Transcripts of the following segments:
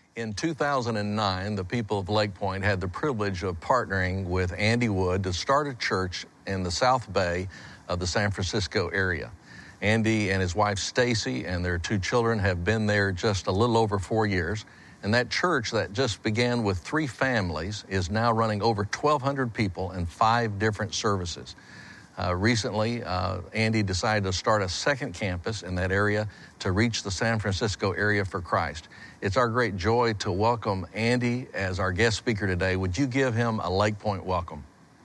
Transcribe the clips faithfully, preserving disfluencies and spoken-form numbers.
In two thousand nine, the people of Lake Point had the privilege of partnering with Andy Wood to start a church in the South Bay of the San Francisco area. Andy and his wife Stacy and their two children have been there just a little over four years. And that church that just began with three families is now running over twelve hundred people in five different services. Uh, recently, uh, Andy decided to start a second campus in that area to reach the San Francisco area for Christ. It's our great joy to welcome Andy as our guest speaker today. Would you give him a Lake Point welcome?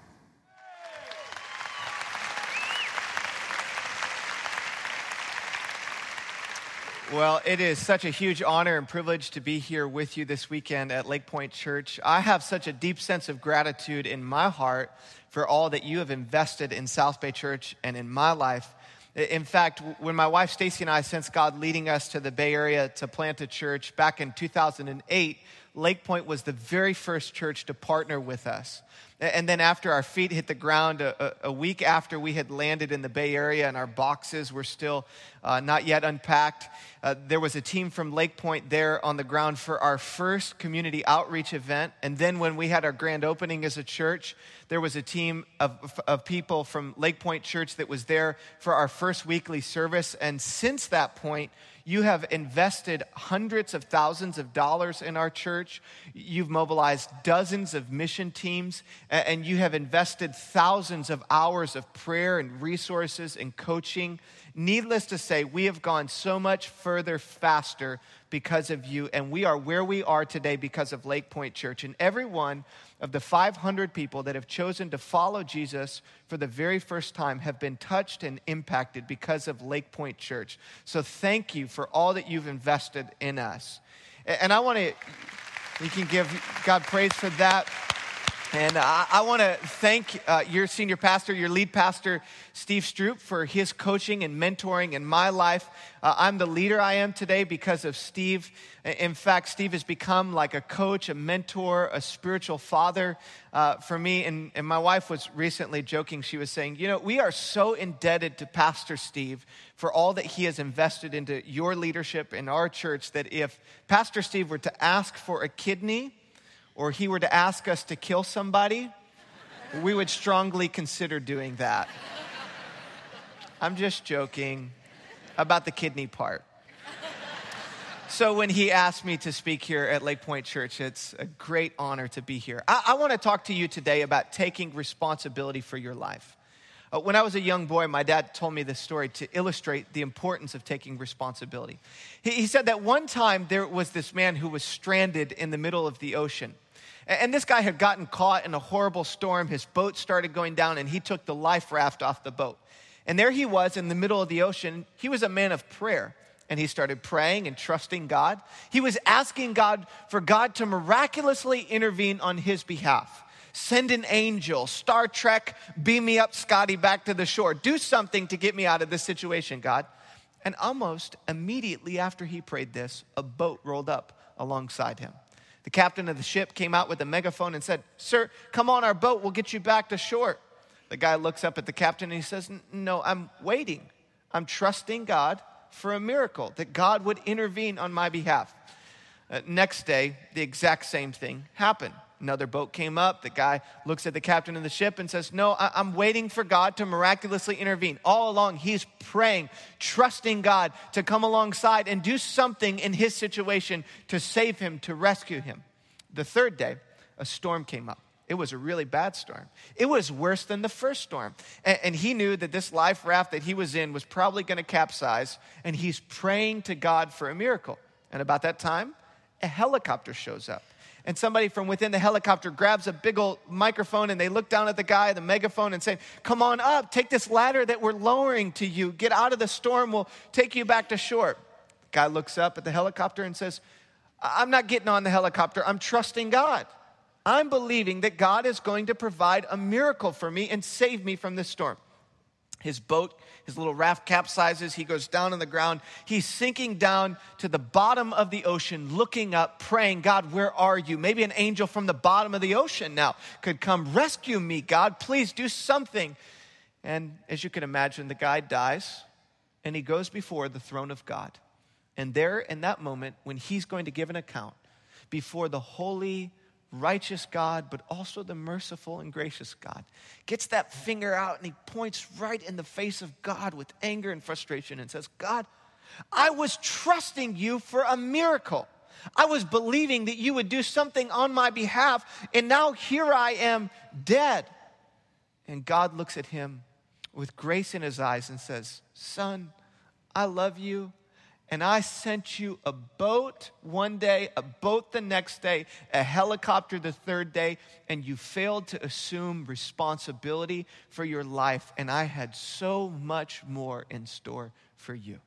Well, it is such a huge honor and privilege to be here with you this weekend at Lake Point Church. I have such a deep sense of gratitude in my heart for all that you have invested in South Bay Church and in my life. In fact, when my wife Stacy and I sensed God leading us to the Bay Area to plant a church back in two thousand eight, Lake Point was the very first church to partner with us. And then after our feet hit the ground, a, a week after we had landed in the Bay Area and our boxes were still uh, not yet unpacked, uh, there was a team from Lake Point there on the ground for our first community outreach event. And then when we had our grand opening as a church, there was a team of, of people from Lake Point Church that was there for our first weekly service. And since that point, you have invested hundreds of thousands of dollars in our church. You've mobilized dozens of mission teams, and you have invested thousands of hours of prayer and resources and coaching. Needless to say, we have gone so much further faster because of you, and we are where we are today because of Lake Point Church. And every one of the five hundred people that have chosen to follow Jesus for the very first time have been touched and impacted because of Lake Point Church. So thank you for all that you've invested in us. And I want to, you can give God praise for that. And I, I want to thank uh, your senior pastor, your lead pastor, Steve Stroop, for his coaching and mentoring in my life. Uh, I'm the leader I am today because of Steve. In fact, Steve has become like a coach, a mentor, a spiritual father uh, for me. And, and my wife was recently joking. She was saying, you know, we are so indebted to Pastor Steve for all that he has invested into your leadership in our church that if Pastor Steve were to ask for a kidney, or he were to ask us to kill somebody, we would strongly consider doing that. I'm just joking about the kidney part. So when he asked me to speak here at Lake Point Church, it's a great honor to be here. I, I want to talk to you today about taking responsibility for your life. Uh, when I was a young boy, my dad told me this story to illustrate the importance of taking responsibility. He, he said that one time there was this man who was stranded in the middle of the ocean. And this guy had gotten caught in a horrible storm. His boat started going down, and he took the life raft off the boat. And there he was in the middle of the ocean. He was a man of prayer, and he started praying and trusting God. He was asking God for God to miraculously intervene on his behalf. Send an angel, Star Trek, beam me up, Scotty, back to the shore. Do something to get me out of this situation, God. And almost immediately after he prayed this, a boat rolled up alongside him. The captain of the ship came out with a megaphone and said, "Sir, come on our boat, we'll get you back to shore." The guy looks up at the captain and he says, "No, I'm waiting. I'm trusting God for a miracle, that God would intervene on my behalf." Uh, next day, the exact same thing happened. Another boat came up. The guy looks at the captain of the ship and says, "No, I- I'm waiting for God to miraculously intervene." All along, he's praying, trusting God to come alongside and do something in his situation to save him, to rescue him. The third day, a storm came up. It was a really bad storm. It was worse than the first storm. And, and he knew that this life raft that he was in was probably going to capsize, and he's praying to God for a miracle. And about that time, a helicopter shows up. And somebody from within the helicopter grabs a big old microphone and they look down at the guy, the megaphone, and say, "Come on up, take this ladder that we're lowering to you. Get out of the storm, we'll take you back to shore." The guy looks up at the helicopter and says, "I'm not getting on the helicopter, I'm trusting God. I'm believing that God is going to provide a miracle for me and save me from this storm." His boat, his little raft capsizes. He goes down on the ground. He's sinking down to the bottom of the ocean, looking up, praying, "God, where are you?" Maybe an angel from the bottom of the ocean now could come rescue me. "God, please do something." And as you can imagine, the guy dies, and he goes before the throne of God. And there in that moment, when he's going to give an account, before the holy, righteous God, but also the merciful and gracious God. Gets that finger out and he points right in the face of God with anger and frustration and says, God, I was trusting you for a miracle. I was believing that you would do something on my behalf, and now here I am dead. And God looks at him with grace in his eyes and says, son, I love you, and I sent you a boat one day, a boat the next day, a helicopter the third day, and you failed to assume responsibility for your life, and I had so much more in store for you.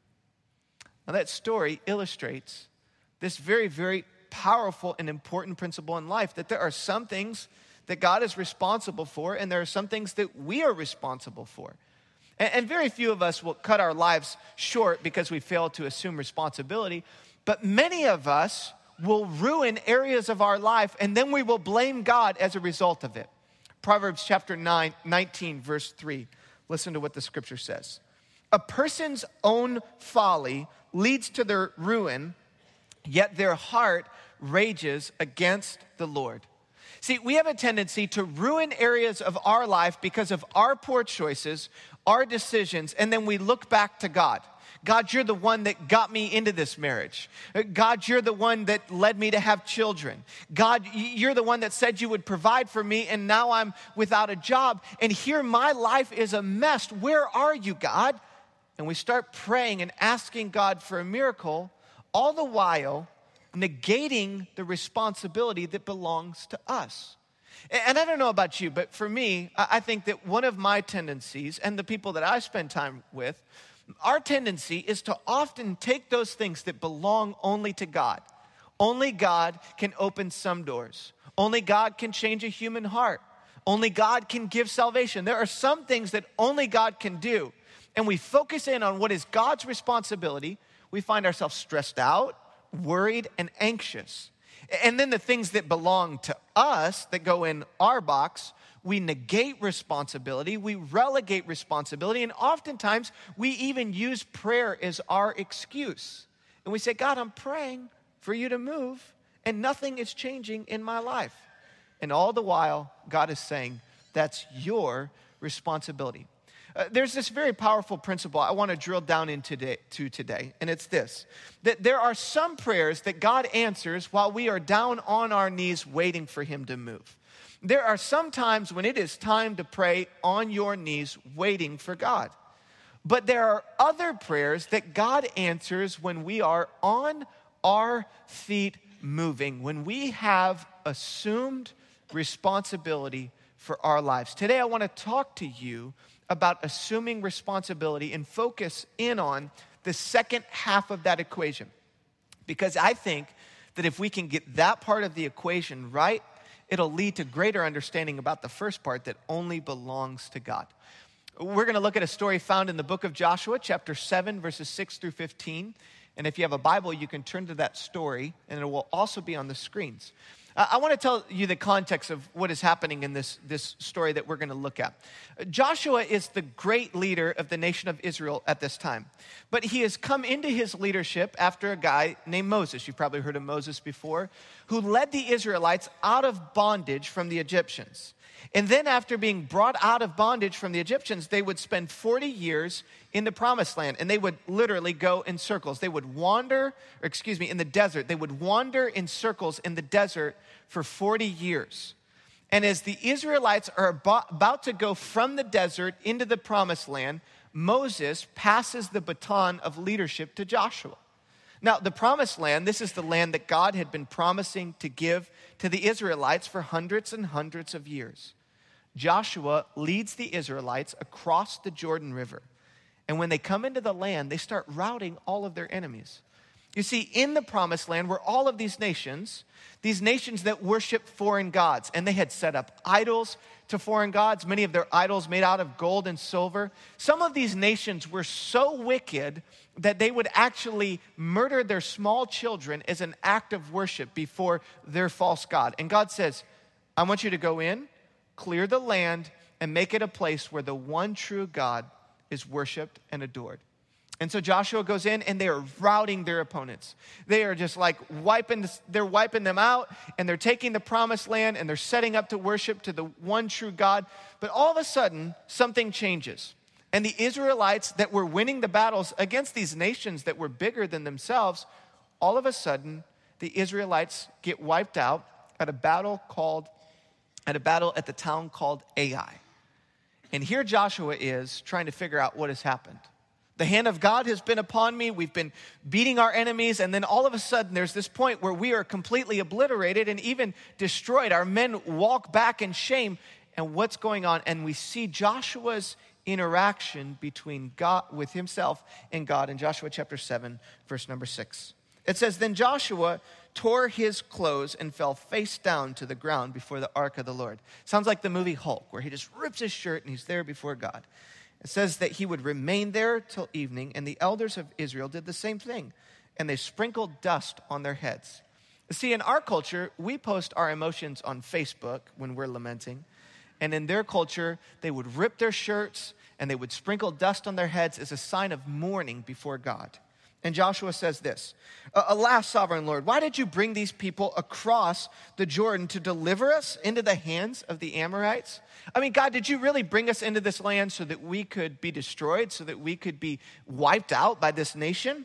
Now that story illustrates this very, very powerful and important principle in life, that there are some things that God is responsible for, and there are some things that we are responsible for. And, and very few of us will cut our lives short because we fail to assume responsibility, but many of us will ruin areas of our life, and then we will blame God as a result of it. Proverbs chapter nine, nineteen, verse three. Listen to what the scripture says. A person's own folly leads to their ruin, yet their heart rages against the Lord. See, we have a tendency to ruin areas of our life because of our poor choices, our decisions, and then we look back to God. God, you're the one that got me into this marriage. God, you're the one that led me to have children. God, you're the one that said you would provide for me, and now I'm without a job. And here my life is a mess. Where are you, God? And we start praying and asking God for a miracle, all the while negating the responsibility that belongs to us. And I don't know about you, but for me, I think that one of my tendencies, and the people that I spend time with, our tendency is to often take those things that belong only to God. Only God can open some doors. Only God can change a human heart. Only God can give salvation. There are some things that only God can do. And we focus in on what is God's responsibility. We find ourselves stressed out, worried, and anxious. And then the things that belong to us, that go in our box, we negate responsibility, we relegate responsibility, and oftentimes we even use prayer as our excuse. And we say, God, I'm praying for you to move, and nothing is changing in my life. And all the while, God is saying, that's your responsibility. Uh, there's this very powerful principle I want to drill down into today, to today, and it's this, that there are some prayers that God answers while we are down on our knees waiting for him to move. There are some times when it is time to pray on your knees waiting for God. But there are other prayers that God answers when we are on our feet moving, when we have assumed responsibility for our lives. Today I want to talk to you about assuming responsibility and focus in on the second half of that equation. Because I think that if we can get that part of the equation right, it'll lead to greater understanding about the first part that only belongs to God. We're going to look at a story found in the book of Joshua, chapter seven, verses six through fifteen. And if you have a Bible, you can turn to that story, and it will also be on the screens. I want to tell you the context of what is happening in this, this story that we're going to look at. Joshua is the great leader of the nation of Israel at this time. But he has come into his leadership after a guy named Moses. You've probably heard of Moses before, who led the Israelites out of bondage from the Egyptians. And then after being brought out of bondage from the Egyptians, they would spend forty years in the promised land, and they would literally go in circles. They would wander, or excuse me, in the desert. They would wander in circles in the desert for forty years. And as the Israelites are about to go from the desert into the promised land, Moses passes the baton of leadership to Joshua. Now, the promised land, this is the land that God had been promising to give to the Israelites for hundreds and hundreds of years. Joshua leads the Israelites across the Jordan River. And when they come into the land, they start routing all of their enemies. You see, in the promised land were all of these nations, these nations that worship foreign gods. And they had set up idols to foreign gods, many of their idols made out of gold and silver. Some of these nations were so wicked that they would actually murder their small children as an act of worship before their false god. And God says, I want you to go in, clear the land, and make it a place where the one true God is worshiped and adored. And so Joshua goes in and they are routing their opponents. They are just like wiping, they're wiping them out, and they're taking the promised land, and they're setting up to worship to the one true God. But all of a sudden, something changes. And the Israelites that were winning the battles against these nations that were bigger than themselves, all of a sudden, the Israelites get wiped out at a battle called, at a battle at the town called Ai. And here Joshua is trying to figure out what has happened. The hand of God has been upon me. We've been beating our enemies. And then all of a sudden, there's this point where we are completely obliterated and even destroyed. Our men walk back in shame. And what's going on? And we see Joshua's interaction between God, with himself and God in Joshua chapter seven, verse number six. It says, then Joshua tore his clothes and fell face down to the ground before the ark of the Lord. Sounds like the movie Hulk, where he just rips his shirt and he's there before God. It says that he would remain there till evening, and the elders of Israel did the same thing, and they sprinkled dust on their heads. See, in our culture, we post our emotions on Facebook when we're lamenting, and in their culture, they would rip their shirts, and they would sprinkle dust on their heads as a sign of mourning before God. And Joshua says this, alas, sovereign Lord, why did you bring these people across the Jordan to deliver us into the hands of the Amorites? I mean, God, did you really bring us into this land so that we could be destroyed, so that we could be wiped out by this nation?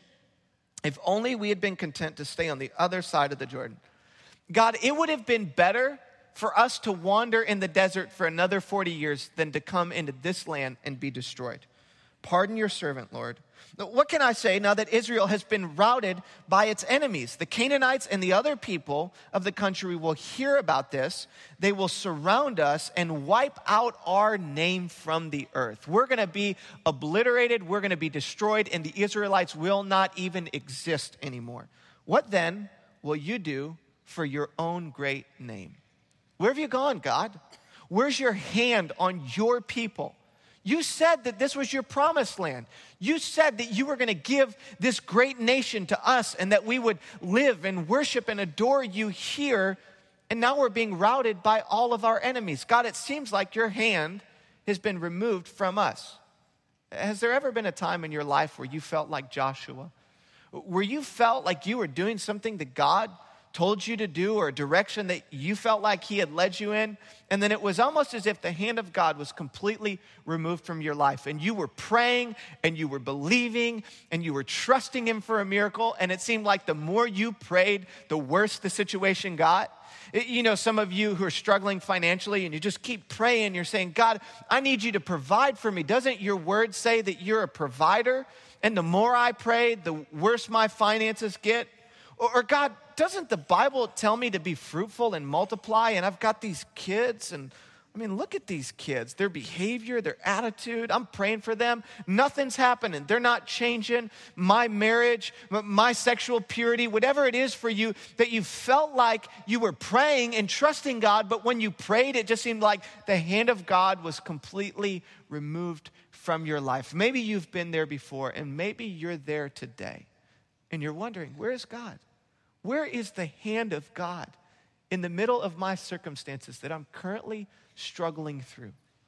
If only we had been content to stay on the other side of the Jordan. God, it would have been better for us to wander in the desert for another forty years than to come into this land and be destroyed. Pardon your servant, Lord. What can I say now that Israel has been routed by its enemies? The Canaanites and the other people of the country will hear about this. They will surround us and wipe out our name from the earth. We're going to be obliterated. We're going to be destroyed, and the Israelites will not even exist anymore. What then will you do for your own great name? Where have you gone, God? Where's your hand on your people? You said that this was your promised land. You said that you were going to give this great nation to us and that we would live and worship and adore you here. And now we're being routed by all of our enemies. God, it seems like your hand has been removed from us. Has there ever been a time in your life where you felt like Joshua? Where you felt like you were doing something that God told you to do, or a direction that you felt like he had led you in, and then it was almost as if the hand of God was completely removed from your life, and you were praying and you were believing and you were trusting him for a miracle, and it seemed like the more you prayed, the worse the situation got. You know, some of you who are struggling financially and you just keep praying, you're saying, God, I need you to provide for me. Doesn't your word say that you're a provider? And the more I pray, the worse my finances get. Or, or God, doesn't the Bible tell me to be fruitful and multiply? And I've got these kids, and I mean, look at these kids, their behavior, their attitude. I'm praying for them. Nothing's happening. They're not changing. My marriage, my sexual purity, whatever it is for you, that you felt like you were praying and trusting God, but when you prayed, it just seemed like the hand of God was completely removed from your life. Maybe you've been there before, and maybe you're there today, and you're wondering, where is God? Where is the hand of God in the middle of my circumstances that I'm currently struggling through?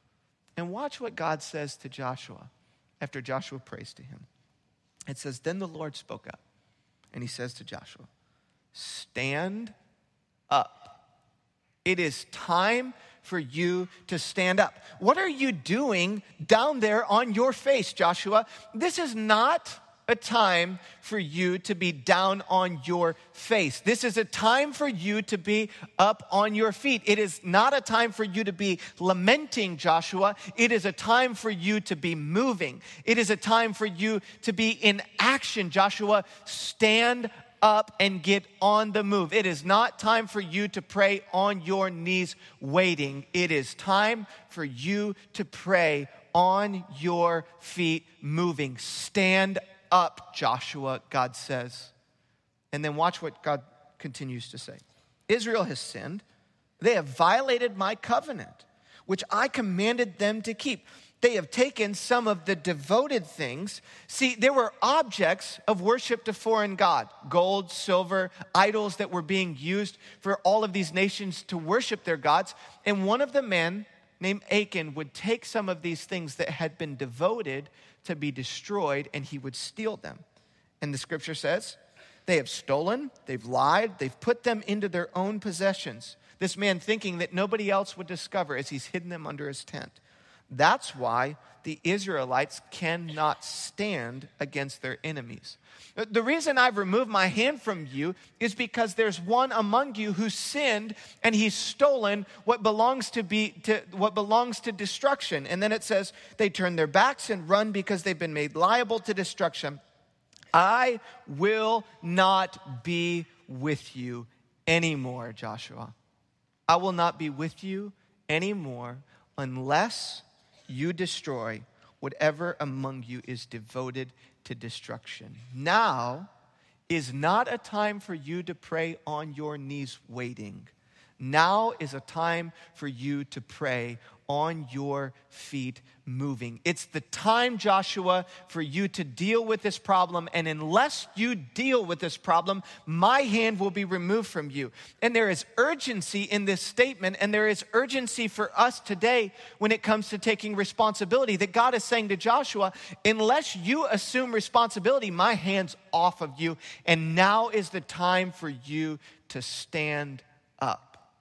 And watch what God says to Joshua after Joshua prays to him. It says, then the Lord spoke up, and he says to Joshua, stand up. It is time for you to stand up. What are you doing down there on your face, Joshua? This is not a time for you to be down on your face. This is a time for you to be up on your feet. It is not a time for you to be lamenting, Joshua. It is a time for you to be moving. It is a time for you to be in action, Joshua. Stand up and get on the move. It is not time for you to pray on your knees waiting. It is time for you to pray on your feet moving. Stand up, Joshua, God says. And then watch what God continues to say. Israel has sinned. They have violated my covenant, which I commanded them to keep. They have taken some of the devoted things. See, there were objects of worship to foreign God, gold, silver, idols that were being used for all of these nations to worship their gods. And one of the men named Achan would take some of these things that had been devoted to be destroyed, and he would steal them. And the scripture says, they have stolen, they've lied, they've put them into their own possessions. This man thinking that nobody else would discover as he's hidden them under his tent. That's why the Israelites cannot stand against their enemies. The reason I've removed my hand from you is because there's one among you who sinned and he's stolen what belongs to be to what belongs to destruction. And then it says they turn their backs and run because they've been made liable to destruction. I will not be with you anymore, Joshua. I will not be with you anymore unless you destroy whatever among you is devoted to destruction. Now is not a time for you to pray on your knees waiting. Now is a time for you to pray on your feet moving. It's the time, Joshua, for you to deal with this problem. And unless you deal with this problem, my hand will be removed from you. And there is urgency in this statement, and there is urgency for us today when it comes to taking responsibility. That God is saying to Joshua, unless you assume responsibility, my hand's off of you. And now is the time for you to stand up.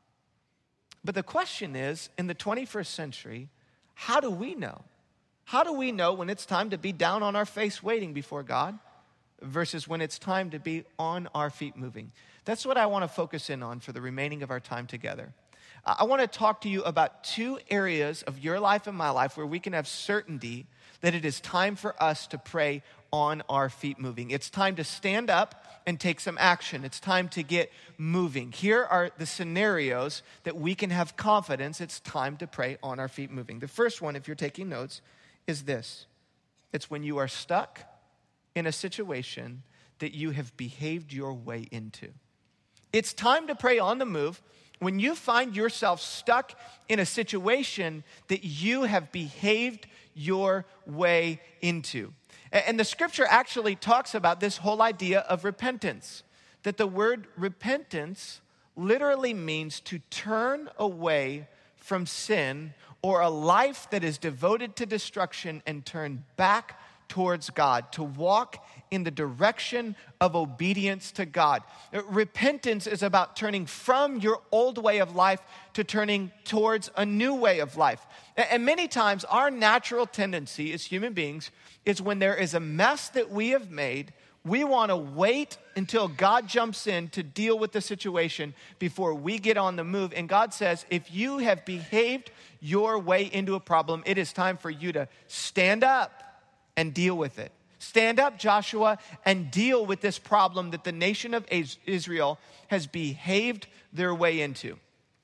But the question is, in the twenty-first century, how do we know? How do we know when it's time to be down on our face waiting before God versus when it's time to be on our feet moving? That's what I want to focus in on for the remaining of our time together. I want to talk to you about two areas of your life and my life where we can have certainty that it is time for us to pray on our feet moving. It's time to stand up and take some action. It's time to get moving. Here are the scenarios that we can have confidence it's time to pray on our feet moving. The first one, if you're taking notes, is this. It's when you are stuck in a situation that you have behaved your way into. It's time to pray on the move when you find yourself stuck in a situation that you have behaved your way into. And the scripture actually talks about this whole idea of repentance, that the word repentance literally means to turn away from sin or a life that is devoted to destruction and turn back towards God, to walk in the direction of obedience to God. Repentance is about turning from your old way of life to turning towards a new way of life. And many times our natural tendency as human beings is when there is a mess that we have made, we want to wait until God jumps in to deal with the situation before we get on the move. And God says, if you have behaved your way into a problem, it is time for you to stand up and deal with it. Stand up, Joshua, and deal with this problem that the nation of Israel has behaved their way into.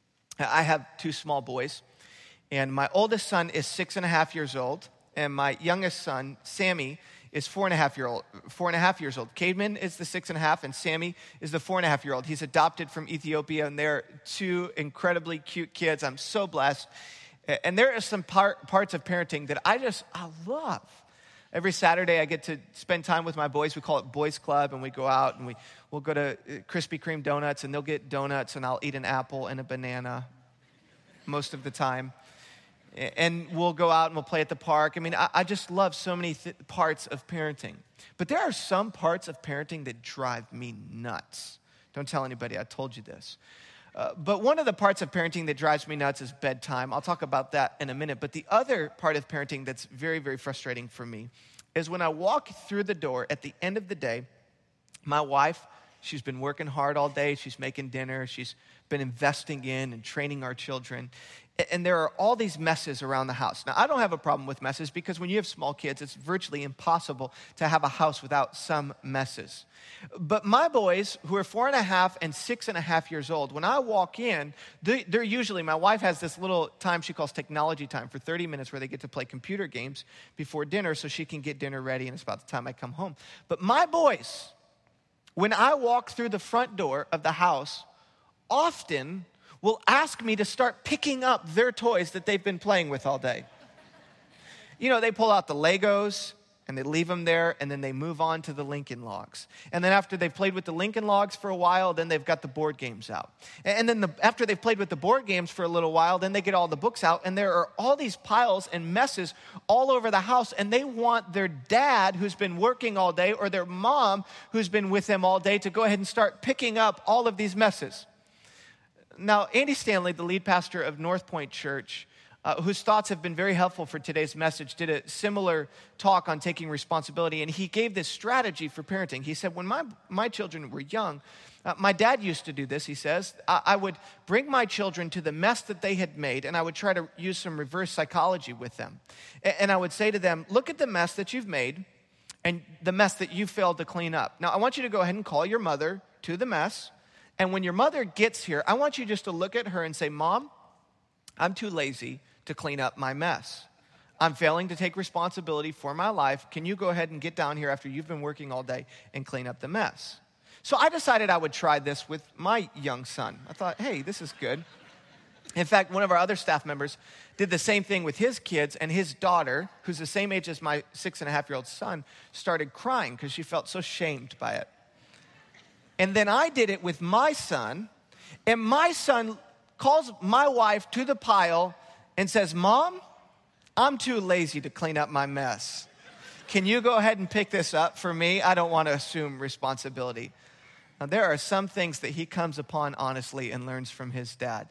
I have two small boys, and my oldest son is six and a half years old, and my youngest son, Sammy, is four and a half year old, four and a half years old. Cademan is the six and a half, and Sammy is the four and a half year old. He's adopted from Ethiopia, and they're two incredibly cute kids. I'm so blessed. And there are some part, parts of parenting that I just, I love. Every Saturday, I get to spend time with my boys. We call it Boys Club, and we go out, and we, we'll go to Krispy Kreme donuts, and they'll get donuts, and I'll eat an apple and a banana most of the time. And we'll go out, and we'll play at the park. I mean, I, I just love so many th- parts of parenting. But there are some parts of parenting that drive me nuts. Don't tell anybody I told you this. Uh, but one of the parts of parenting that drives me nuts is bedtime. I'll talk about that in a minute. But the other part of parenting that's very, very frustrating for me is when I walk through the door at the end of the day, my wife, she's been working hard all day. She's making dinner. She's been investing in and training our children. And there are all these messes around the house. Now, I don't have a problem with messes because when you have small kids, it's virtually impossible to have a house without some messes. But my boys, who are four and a half and six and a half years old, when I walk in, they, they're usually, my wife has this little time she calls technology time for thirty minutes where they get to play computer games before dinner so she can get dinner ready, and it's about the time I come home. But my boys, when I walk through the front door of the house, often will ask me to start picking up their toys that they've been playing with all day. You know, they pull out the Legos, and they leave them there, and then they move on to the Lincoln Logs. And then after they've played with the Lincoln Logs for a while, then they've got the board games out. And then the, after they've played with the board games for a little while, then they get all the books out, and there are all these piles and messes all over the house, and they want their dad, who's been working all day, or their mom, who's been with them all day, to go ahead and start picking up all of these messes. Now, Andy Stanley, the lead pastor of North Point Church, Uh, whose thoughts have been very helpful for today's message, did a similar talk on taking responsibility, and he gave this strategy for parenting. He said, when my, my children were young, uh, my dad used to do this, he says. I, I would bring my children to the mess that they had made, and I would try to use some reverse psychology with them. And, and I would say to them, look at the mess that you've made and the mess that you failed to clean up. Now, I want you to go ahead and call your mother to the mess, and when your mother gets here, I want you just to look at her and say, Mom, I'm too lazy to clean up my mess. I'm failing to take responsibility for my life. Can you go ahead and get down here after you've been working all day and clean up the mess? So I decided I would try this with my young son. I thought, hey, this is good. In fact, one of our other staff members did the same thing with his kids, and his daughter, who's the same age as my six and a half year old son, started crying because she felt so shamed by it. And then I did it with my son, and my son calls my wife to the pile and says, Mom, I'm too lazy to clean up my mess. Can you go ahead and pick this up for me? I don't want to assume responsibility. Now, there are some things that he comes upon honestly and learns from his dad.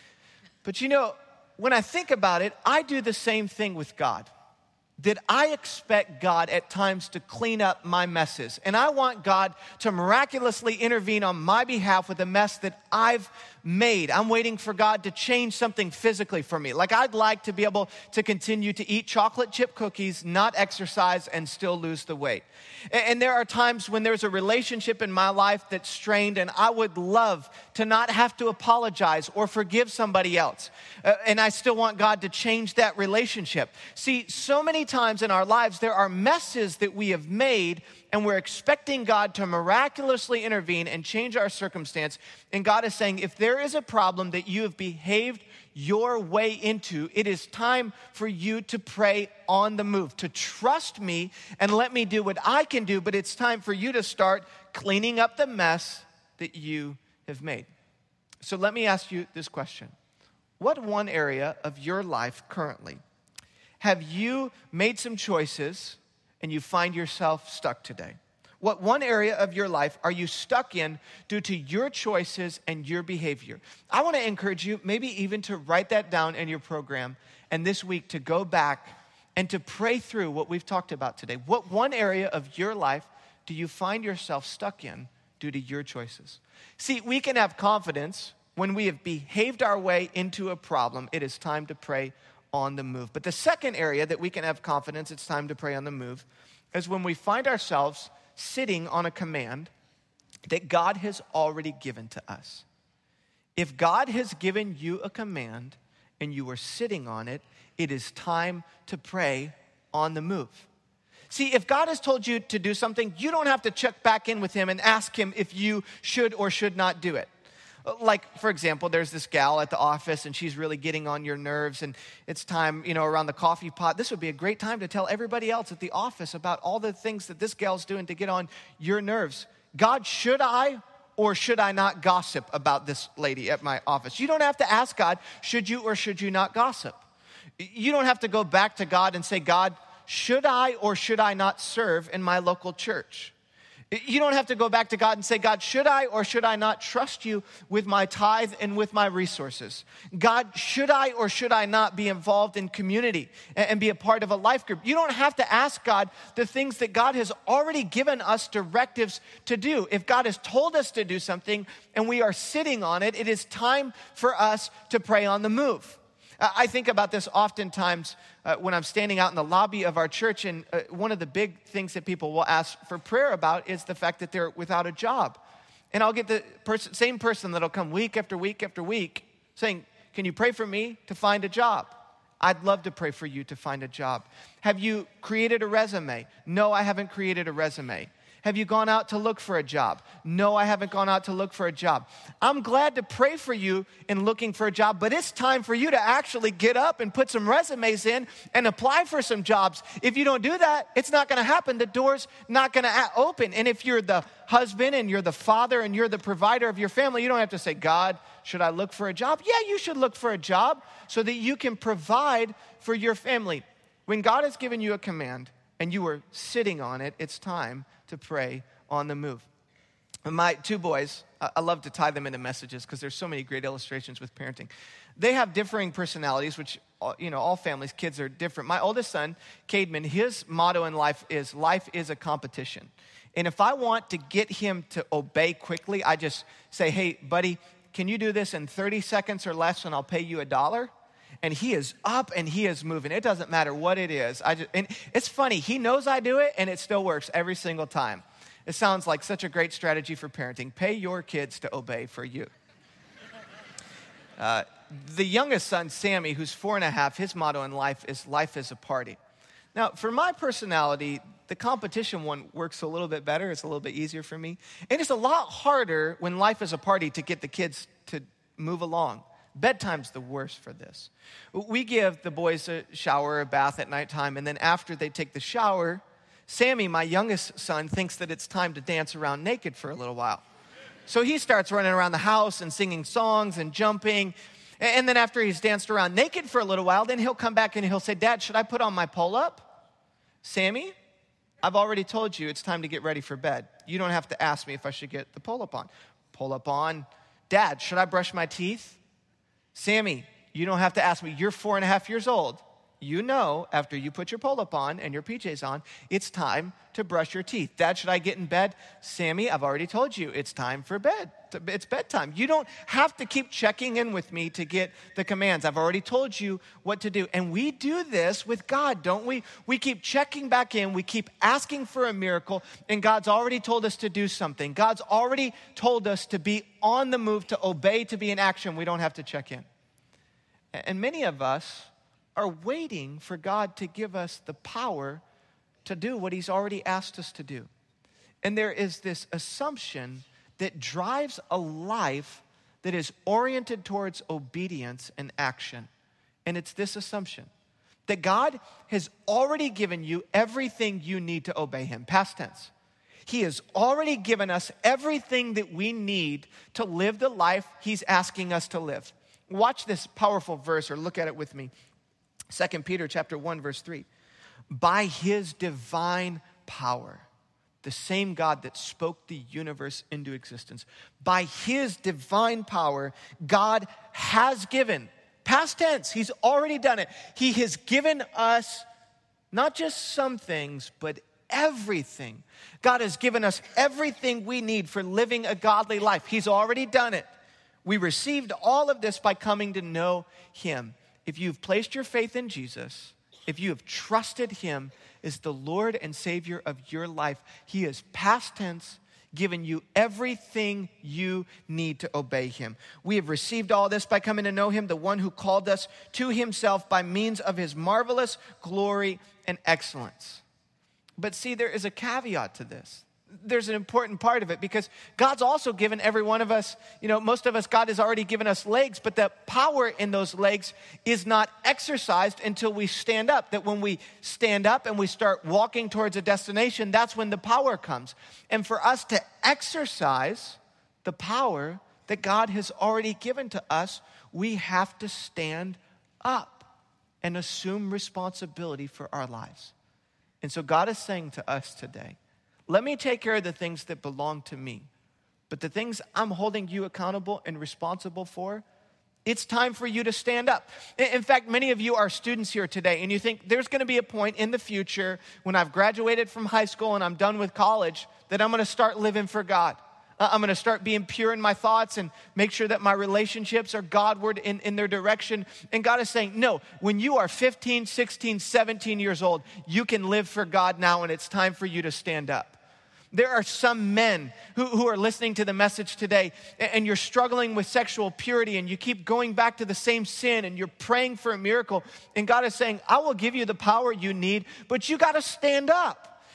But you know, when I think about it, I do the same thing with God. That I expect God at times to clean up my messes. And I want God to miraculously intervene on my behalf with a mess that I've made. I'm waiting for God to change something physically for me. Like I'd like to be able to continue to eat chocolate chip cookies, not exercise, and still lose the weight. And there are times when there's a relationship in my life that's strained, and I would love to not have to apologize or forgive somebody else. Uh, and I still want God to change that relationship. See, so many times in our lives, there are messes that we have made, and we're expecting God to miraculously intervene and change our circumstance. And God is saying, if there is a problem that you have behaved your way into, it is time for you to pray on the move, to trust me and let me do what I can do, but it's time for you to start cleaning up the mess that you have made. So let me ask you this question. What one area of your life currently have you made some choices and you find yourself stuck today? What one area of your life are you stuck in due to your choices and your behavior? I want to encourage you maybe even to write that down in your program, and this week to go back and to pray through what we've talked about today. What one area of your life do you find yourself stuck in due to your choices? See, we can have confidence when we have behaved our way into a problem. It is time to pray on the move. But the second area that we can have confidence it's time to pray on the move is when we find ourselves sitting on a command that God has already given to us. If God has given you a command and you are sitting on it, it is time to pray on the move. See, if God has told you to do something, you don't have to check back in with him and ask him if you should or should not do it. Like, for example, there's this gal at the office and she's really getting on your nerves, and it's time, you know, around the coffee pot. This would be a great time to tell everybody else at the office about all the things that this gal's doing to get on your nerves. God, should I or should I not gossip about this lady at my office? You don't have to ask God, should you or should you not gossip? You don't have to go back to God and say, God, should I or should I not serve in my local church? You don't have to go back to God and say, God, should I or should I not trust you with my tithe and with my resources? God, should I or should I not be involved in community and be a part of a life group? You don't have to ask God the things that God has already given us directives to do. If God has told us to do something and we are sitting on it, it is time for us to pray on the move. I think about this oftentimes uh, when I'm standing out in the lobby of our church, and uh, one of the big things that people will ask for prayer about is the fact that they're without a job. And I'll get the person, same person that'll come week after week after week saying, can you pray for me to find a job? I'd love to pray for you to find a job. Have you created a resume? No, I haven't created a resume. Have you gone out to look for a job? No, I haven't gone out to look for a job. I'm glad to pray for you in looking for a job, but it's time for you to actually get up and put some resumes in and apply for some jobs. If you don't do that, it's not going to happen. The door's not going to open. And if you're the husband and you're the father and you're the provider of your family, you don't have to say, God, should I look for a job? Yeah, you should look for a job so that you can provide for your family. When God has given you a command and you are sitting on it, it's time to pray on the move. My two boys, I love to tie them into messages because there's so many great illustrations with parenting. They have differing personalities, which, you know, all families, kids are different. My oldest son, Cademan, his motto in life is, life is a competition. And if I want to get him to obey quickly, I just say, hey, buddy, can you do this in thirty seconds or less and I'll pay you a dollar? And he is up and he is moving. It doesn't matter what it is. I just, and it's funny, he knows I do it and it still works every single time. It sounds like such a great strategy for parenting. Pay your kids to obey for you. Uh, the youngest son, Sammy, who's four and a half, his motto in life is, life is a party. Now, for my personality, the competition one works a little bit better. It's a little bit easier for me. And it's a lot harder when life is a party to get the kids to move along. Bedtime's the worst for this. We give the boys a shower, a bath at nighttime, and then after they take the shower, Sammy, my youngest son, thinks that it's time to dance around naked for a little while. So he starts running around the house and singing songs and jumping. And then after he's danced around naked for a little while, then he'll come back and he'll say, Dad, should I put on my pull-up? Sammy, I've already told you it's time to get ready for bed. You don't have to ask me if I should get the pull-up on. Pull-up on. Dad, should I brush my teeth? Sammy, you don't have to ask me. You're four and a half years old. You know, after you put your pull-up on and your P Js on, it's time to brush your teeth. Dad, should I get in bed? Sammy, I've already told you, it's time for bed. It's bedtime. You don't have to keep checking in with me to get the commands. I've already told you what to do. And we do this with God, don't we? We keep checking back in. We keep asking for a miracle. And God's already told us to do something. God's already told us to be on the move, to obey, to be in action. We don't have to check in. And many of us are waiting for God to give us the power to do what he's already asked us to do. And there is this assumption that drives a life that is oriented towards obedience and action. And it's this assumption that God has already given you everything you need to obey him. Past tense. He has already given us everything that we need to live the life he's asking us to live. Watch this powerful verse, or look at it with me. Second Peter chapter one, verse three. By his divine power, the same God that spoke the universe into existence, by his divine power, God has given, past tense, he's already done it. He has given us not just some things, but everything. God has given us everything we need for living a godly life. He's already done it. We received all of this by coming to know him. If you've placed your faith in Jesus, if you have trusted him as the Lord and Savior of your life, he is past tense, given you everything you need to obey him. We have received all this by coming to know him, the one who called us to himself by means of his marvelous glory and excellence. But see, there is a caveat to this. There's an important part of it because God's also given every one of us, you know, most of us, God has already given us legs, but the power in those legs is not exercised until we stand up. That when we stand up and we start walking towards a destination, that's when the power comes. And for us to exercise the power that God has already given to us, we have to stand up and assume responsibility for our lives. And so God is saying to us today, let me take care of the things that belong to me. But the things I'm holding you accountable and responsible for, it's time for you to stand up. In fact, many of you are students here today, and you think there's going to be a point in the future when I've graduated from high school and I'm done with college that I'm going to start living for God. I'm going to start being pure in my thoughts and make sure that my relationships are Godward in, in their direction. And God is saying, no, when you are fifteen, sixteen, seventeen years old, you can live for God now, and it's time for you to stand up. There are some men who, who are listening to the message today, and you're struggling with sexual purity, and you keep going back to the same sin, and you're praying for a miracle. And God is saying, I will give you the power you need, but you got to stand up.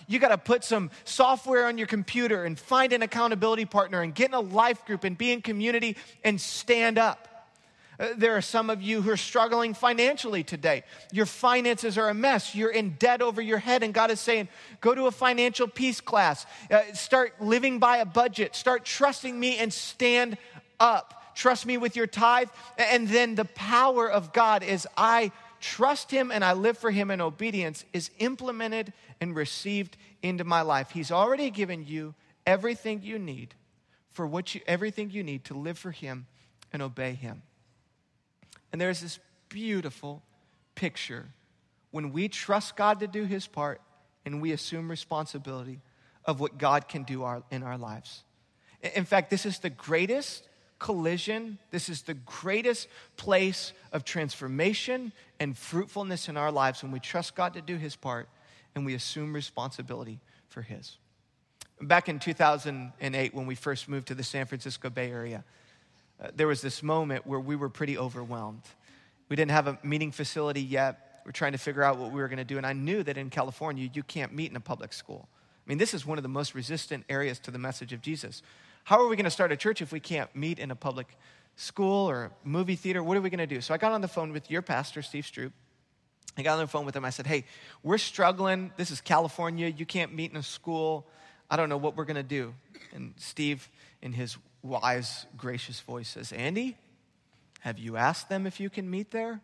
You got to put some software on your computer and find an accountability partner and get in a life group and be in community and stand up. Uh, there are some of you who are struggling financially today. Your finances are a mess. You're in debt over your head, and God is saying, go to a financial peace class. Uh, start living by a budget. Start trusting me and stand up. Trust me with your tithe. And then the power of God is I trust him and I live for him in obedience is implemented and received into my life. He's already given you everything you need for what you, everything you need to live for him and obey him. And there's this beautiful picture when we trust God to do his part and we assume responsibility of what God can do our, in our lives. In fact, this is the greatest collision. This is the greatest place of transformation and fruitfulness in our lives when we trust God to do his part and we assume responsibility for his. Back in two thousand eight, when we first moved to the San Francisco Bay Area, Uh, there was this moment where we were pretty overwhelmed. We didn't have a meeting facility yet. We were trying to figure out what we were going to do. And I knew that in California, you can't meet in a public school. I mean, this is one of the most resistant areas to the message of Jesus. How are we going to start a church if we can't meet in a public school or movie theater? What are we going to do? So I got on the phone with your pastor, Steve Stroop. I got on the phone with him. I said, hey, we're struggling. This is California. You can't meet in a school. I don't know what we're going to do. And Steve, in his wise, gracious voice says, Andy, have you asked them if you can meet there?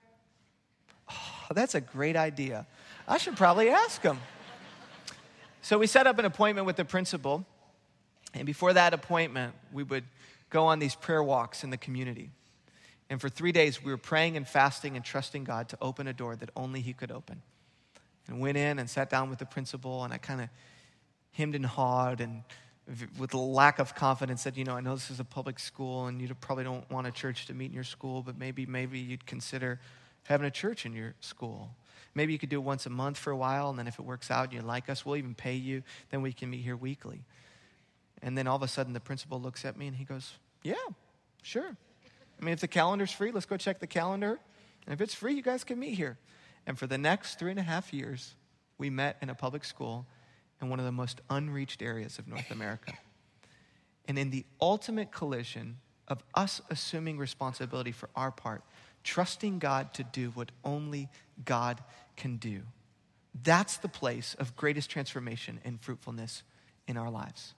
Oh, that's a great idea. I should probably ask them. So we set up an appointment with the principal. And before that appointment, we would go on these prayer walks in the community. And for three days, we were praying and fasting and trusting God to open a door that only he could open. And went in and sat down with the principal, and I kind of hemmed and hawed and with a lack of confidence said, you know, I know this is a public school and you probably don't want a church to meet in your school, but maybe maybe you'd consider having a church in your school. Maybe you could do it once a month for a while, and then if it works out and you like us, we'll even pay you. Then we can meet here weekly. And then all of a sudden the principal looks at me and he goes, yeah, sure. I mean, if the calendar's free, let's go check the calendar. And if it's free, you guys can meet here. And for the next three and a half years, we met in a public school in one of the most unreached areas of North America. And in the ultimate collision of us assuming responsibility for our part, trusting God to do what only God can do, that's the place of greatest transformation and fruitfulness in our lives.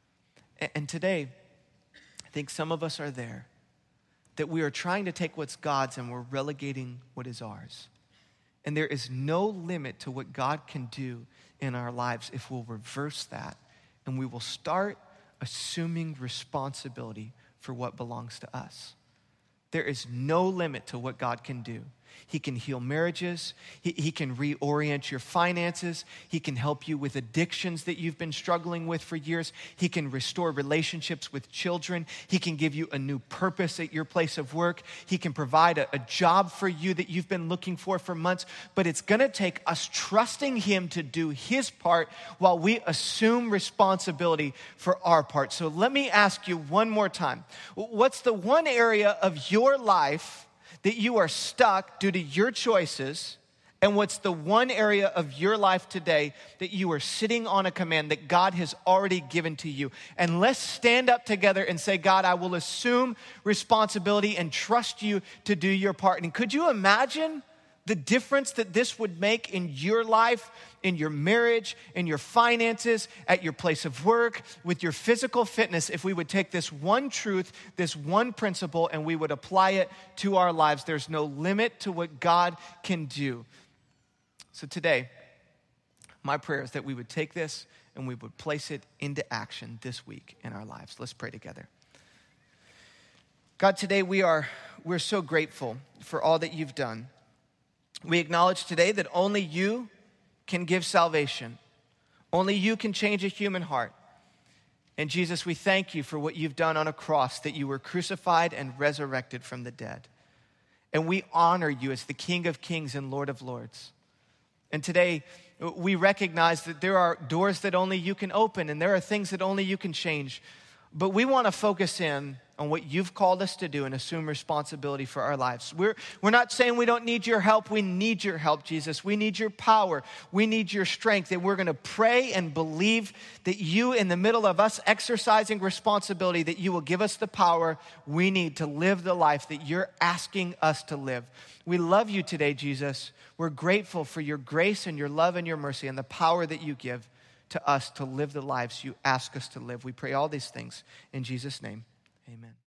And today, I think some of us are there, that we are trying to take what's God's and we're relegating what is ours. And there is no limit to what God can do in our lives if we'll reverse that and we will start assuming responsibility for what belongs to us. There is no limit to what God can do. He can heal marriages. He, he can reorient your finances. He can help you with addictions that you've been struggling with for years. He can restore relationships with children. He can give you a new purpose at your place of work. He can provide a, a job for you that you've been looking for for months. But it's going to take us trusting him to do his part while we assume responsibility for our part. So let me ask you one more time. What's the one area of your life that you are stuck due to your choices, and what's the one area of your life today that you are sitting on a command that God has already given to you? And let's stand up together and say, God, I will assume responsibility and trust you to do your part. And could you imagine the difference that this would make in your life, in your marriage, in your finances, at your place of work, with your physical fitness, if we would take this one truth, this one principle, and we would apply it to our lives? There's no limit to what God can do. So today, my prayer is that we would take this and we would place it into action this week in our lives. Let's pray together. God, today we are we're so grateful for all that you've done. We acknowledge today that only you can give salvation. Only you can change a human heart. And Jesus, we thank you for what you've done on a cross, that you were crucified and resurrected from the dead. And we honor you as the King of Kings and Lord of Lords. And today, we recognize that there are doors that only you can open and there are things that only you can change. But we want to focus in on what you've called us to do and assume responsibility for our lives. We're, we're not saying we don't need your help. We need your help, Jesus. We need your power. We need your strength. And we're going to pray and believe that you, in the middle of us exercising responsibility, that you will give us the power we need to live the life that you're asking us to live. We love you today, Jesus. We're grateful for your grace and your love and your mercy and the power that you give to us to live the lives you ask us to live. We pray all these things in Jesus' name. Amen.